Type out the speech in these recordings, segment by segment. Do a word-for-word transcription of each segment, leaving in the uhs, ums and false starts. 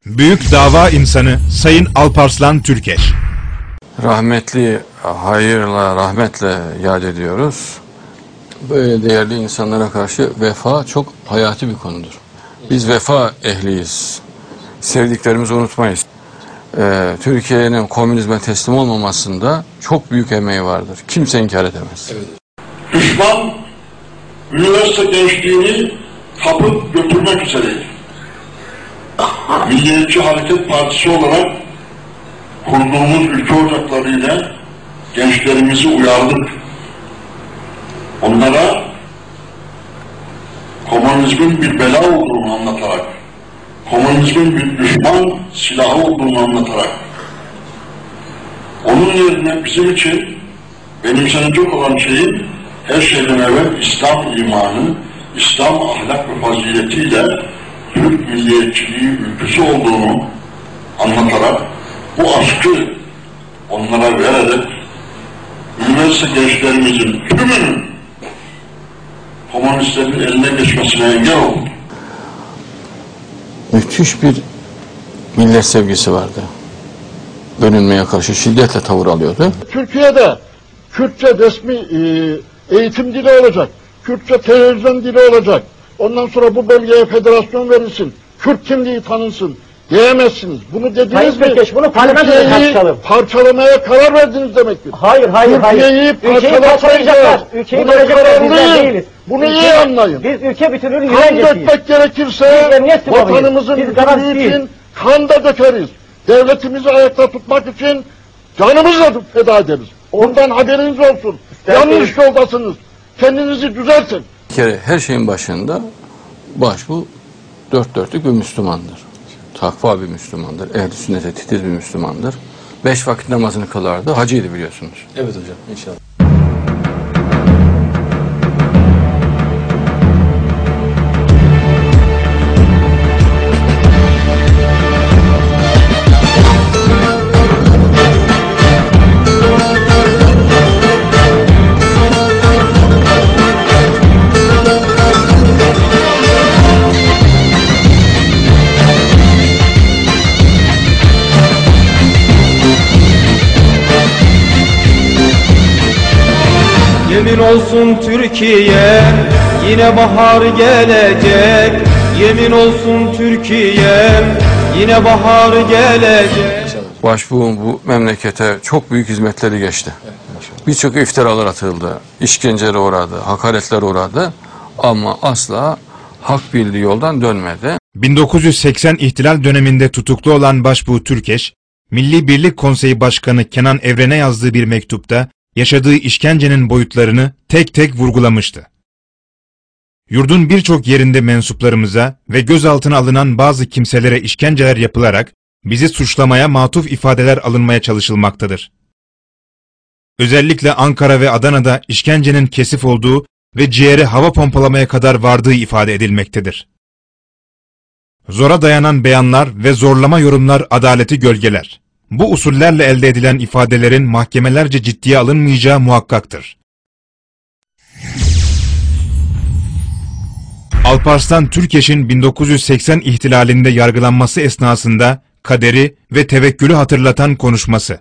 Büyük dava insanı Sayın Alparslan Türkeş. Rahmetli hayırla, rahmetle yad ediyoruz. Böyle değerli insanlara karşı vefa çok hayati bir konudur. Biz vefa ehliyiz. Sevdiklerimizi unutmayız. Ee, Türkiye'nin komünizme teslim olmamasında çok büyük emeği vardır. Kimse inkar edemez. Evet. Düşman, üniversite gençliğini kapıp götürmek üzereydi. Milliyetçi Hareket Partisi olarak kurduğumuz ülke ocaklarıyla gençlerimizi uyardık. Onlara komünizmin bir bela olduğunu anlatarak, komünizmin bir düşman silahı olduğunu anlatarak, onun yerine bizim için benimsenecek olan şeyin her şeyden evvel İslam imanı, İslam ahlak ve faziletiyle Türk milliyetçiliği ülküsü olduğunu anlatarak, bu aşkı onlara vererek üniversite gençlerimizin tümünün komünistlerin eline geçmesine engel oldu. Müthiş bir millet sevgisi vardı. Bölünmeye karşı şiddetle tavır alıyordu. Türkiye'de Kürtçe resmi e, eğitim dili olacak. Kürtçe televizyon dili olacak. Ondan sonra bu bölgeye federasyon verilsin. Kürt kimliği tanınsın. Diyemezsiniz. Bunu dediniz mi? Türkiye'yi bunu parlamentoda tartışalım. Parçalamaya karar verdiniz demektir. Hayır, hayır, hayır. Ülkeyi parçalayacaklar. Ülkeyi bölecekler. Bizler değiliz. Bunu ülke, iyi anlayın. Biz ülke bütünlüğünün kan güvencesiyiz. dökmek gerekirse vatanımızın biz bütünlüğü için kan da dökeriz. Devletimizi ayakta tutmak için canımızla feda ederiz. Ondan haberiniz olsun. Yanlış yoldasınız. Kendinizi düzeltin. Bir kere her şeyin başında başbu dört dörtlük bir Müslümandır. Takva bir Müslümandır. Ehl-i sünnete titiz bir Müslümandır. Beş vakit namazını kılardı. Hacıydı biliyorsunuz. Evet hocam, inşallah. Yemin olsun Türkiye, yine bahar gelecek. Yemin olsun Türkiye, yine bahar gelecek. Başbuğun bu memlekete çok büyük hizmetleri geçti. Birçok iftiralar atıldı, işkencelere uğradı, hakaretler uğradı ama asla hak bildiği yoldan dönmedi. bin dokuz yüz seksen ihtilal döneminde tutuklu olan Başbuğ Türkeş, Milli Birlik Konseyi Başkanı Kenan Evren'e yazdığı bir mektupta yaşadığı işkencenin boyutlarını tek tek vurgulamıştı. Yurdun birçok yerinde mensuplarımıza ve gözaltına alınan bazı kimselere işkenceler yapılarak bizi suçlamaya matuf ifadeler alınmaya çalışılmaktadır. Özellikle Ankara ve Adana'da işkencenin kesif olduğu ve ciğere hava pompalamaya kadar vardığı ifade edilmektedir. Zora dayanan beyanlar ve zorlama yorumlar adaleti gölgeler. Bu usullerle elde edilen ifadelerin mahkemelerce ciddiye alınmayacağı muhakkaktır. Alparslan Türkeş'in bin dokuz yüz seksen ihtilalinde yargılanması esnasında kaderi ve tevekkülü hatırlatan konuşması.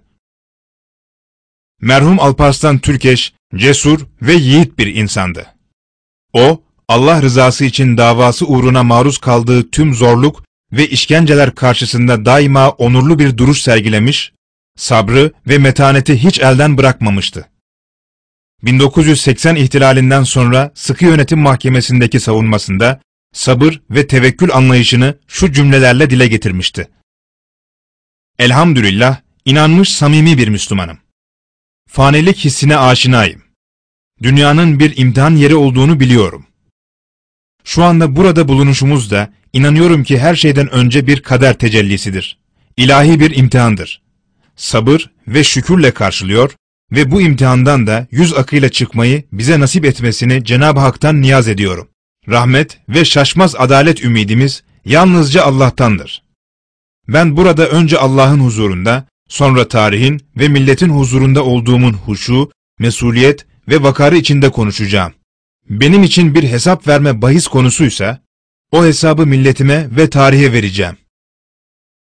Merhum Alparslan Türkeş, cesur ve yiğit bir insandı. O, Allah rızası için davası uğruna maruz kaldığı tüm zorluk ve işkenceler karşısında daima onurlu bir duruş sergilemiş, sabrı ve metaneti hiç elden bırakmamıştı. bin dokuz yüz seksen ihtilalinden sonra Sıkı Yönetim Mahkemesi'ndeki savunmasında sabır ve tevekkül anlayışını şu cümlelerle dile getirmişti. Elhamdülillah, inanmış samimi bir Müslümanım. Fanilik hissine aşinayım. Dünyanın bir imtihan yeri olduğunu biliyorum. Şu anda burada bulunuşumuz da inanıyorum ki her şeyden önce bir kader tecellisidir. İlahi bir imtihandır. Sabır ve şükürle karşılıyor ve bu imtihandan da yüz akıyla çıkmayı bize nasip etmesini Cenab-ı Hak'tan niyaz ediyorum. Rahmet ve şaşmaz adalet ümidimiz yalnızca Allah'tandır. Ben burada önce Allah'ın huzurunda, sonra tarihin ve milletin huzurunda olduğumun huşu, mesuliyet ve vakarı içinde konuşacağım. Benim için bir hesap verme bahis konusuysa, o hesabı milletime ve tarihe vereceğim.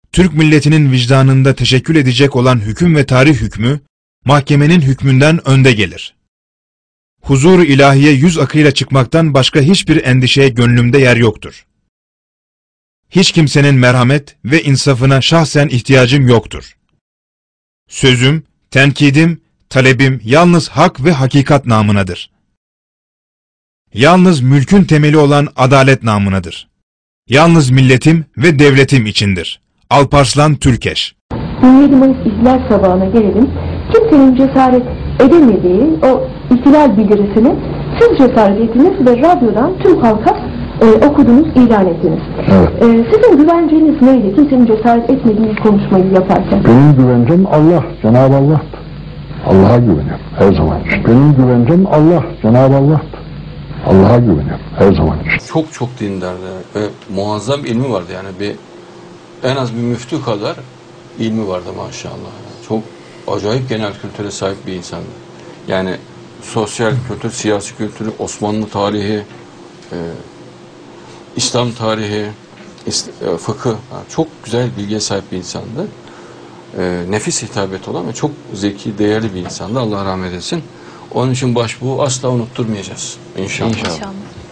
Türk milletinin vicdanında teşekkül edecek olan hüküm ve tarih hükmü, mahkemenin hükmünden önde gelir. Huzur-u ilahiye yüz akıyla çıkmaktan başka hiçbir endişeye gönlümde yer yoktur. Hiç kimsenin merhamet ve insafına şahsen ihtiyacım yoktur. Sözüm, tenkidim, talebim yalnız hak ve hakikat namınadır. Yalnız mülkün temeli olan adalet namınadır. Yalnız milletim ve devletim içindir. Alparslan Türkeş. yirmi yedi Mayıs İhtilal sabahına gelelim. Kimsenin cesaret edemediği o ihtilal bildirisini siz cesaret ettiniz ve radyodan tüm halka e, okudunuz, ilan ettiniz. Evet. E, sizin güvenceniz neydi? Kimsenin cesaret etmediği konuşmayı yaparken. Benim güvencem Allah, Cenab-ı Allah'tır. Allah'a güveniyorum her zaman için. Benim güvencem Allah, Cenab-ı Allah'tır. Allah'a güveniyorum her zaman için. Çok çok dindardı ve muazzam ilmi vardı, yani bir en az bir müftü kadar ilmi vardı maşallah. Çok acayip genel kültüre sahip bir insandı. Yani sosyal kültür, siyasi kültürü, Osmanlı tarihi, e, İslam tarihi, e, fıkıh, çok güzel bilgiye sahip bir insandı. E, nefis hitabeti olan ve çok zeki, değerli bir insandı. Allah rahmet etsin. Onun için başbuğu asla unutturmayacağız. İnşallah. İnşallah. İnşallah.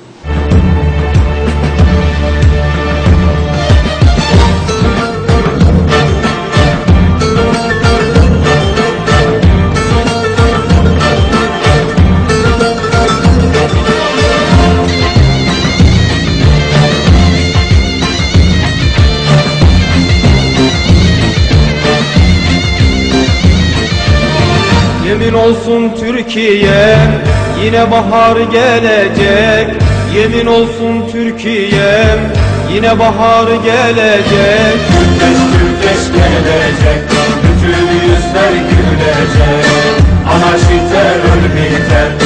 Yemin olsun Türkiye, yine bahar gelecek. Yemin olsun Türkiye, yine bahar gelecek. Türkeş Türkeş gelecek, bütün yüzler gülecek. Anarşi terör biter,